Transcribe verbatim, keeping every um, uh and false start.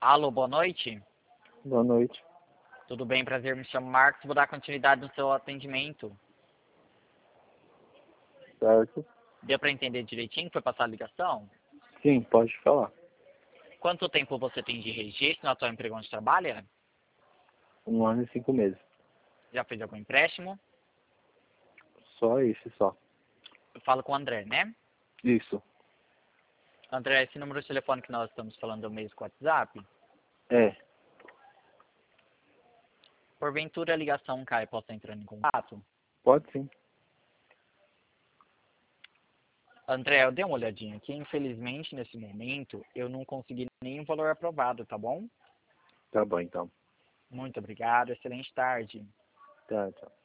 Alô, boa noite. Boa noite. Tudo bem? Prazer, me chamo Marcos. Vou dar continuidade no seu atendimento. Certo? Deu para entender direitinho? Foi passar a ligação? Sim, pode falar. Quanto tempo você tem de registro no atual emprego onde trabalha? Um ano e cinco meses. Já fez algum empréstimo? Só esse, só. Eu falo com o André, né? Isso. André, esse número de telefone que nós estamos falando é o mesmo com o WhatsApp? É. Porventura a ligação cai e possa entrar em contato? Pode sim. André, eu dei uma olhadinha aqui. Infelizmente, nesse momento, eu não consegui nenhum valor aprovado, tá bom? Tá bom, então. Muito obrigado. Excelente tarde. Tá, tchau.